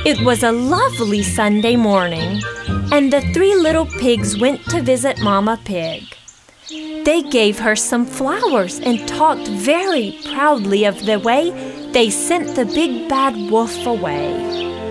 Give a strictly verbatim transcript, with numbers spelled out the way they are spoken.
It was a lovely Sunday morning, and the three little pigs went to visit Mama Pig. They gave her some flowers and talked very proudly of the way they sent the big bad wolf away.